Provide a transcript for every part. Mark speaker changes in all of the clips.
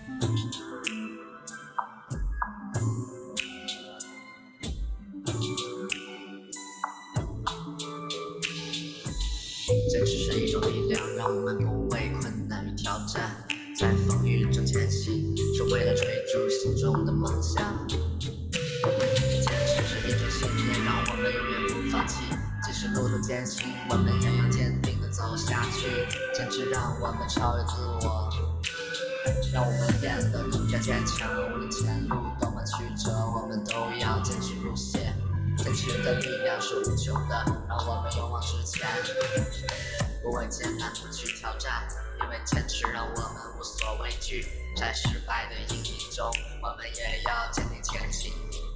Speaker 1: 坚持是一种力量，让我们不畏困难与挑战，在风雨中前行，是为了追逐心中的梦想。坚持是一种信念，让我们永远不放弃，即使路途艰辛，我们也要坚定地走下去。坚持让我们超越自我，让我们变得更加坚强。无论前路多么曲折，我们都要坚持不懈。坚持的力量是无穷的，让我们勇往直前，不畏艰难，不去挑战，因为坚持让我们无所畏惧。在失败的阴影中，我们也要坚定前行，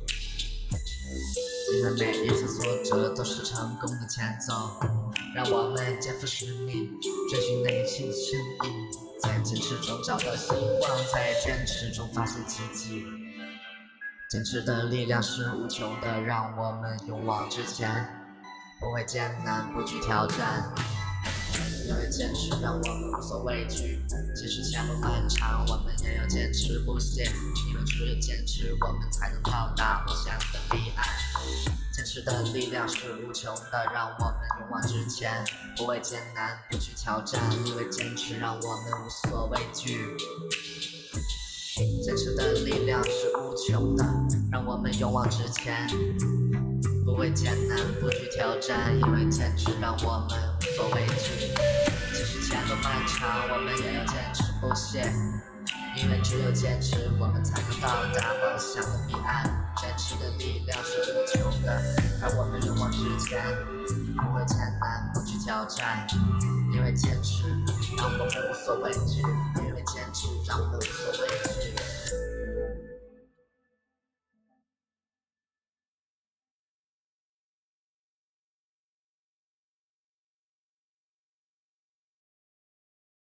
Speaker 1: 因为每一次挫折都是成功的前奏。让我们肩负使命，追寻内心深意，在坚持中找到希望，在坚持中发现奇迹。坚持的力量是无穷的，让我们勇往直前，不畏艰难，不惧挑战。因为坚持让我们无所畏惧，即使前路漫长，我们也要坚持不懈。因为只有坚持，我们才能到达梦想的彼岸。坚持的力量是无穷的，让我们勇往直前，不畏艰难，不惧挑战。因为坚持让我们无所畏惧。坚持的力量是无穷的，让我们勇往直前，不畏艰难，不惧挑战。因为坚持让我们无所畏惧，即使前路漫长，我们也要坚持不懈。因为只有坚持，我们才能到达梦想的彼岸。坚持的力量是无穷的，让我们勇往直前，不畏艰难，不惧挑战。因为坚持让我们无所畏惧。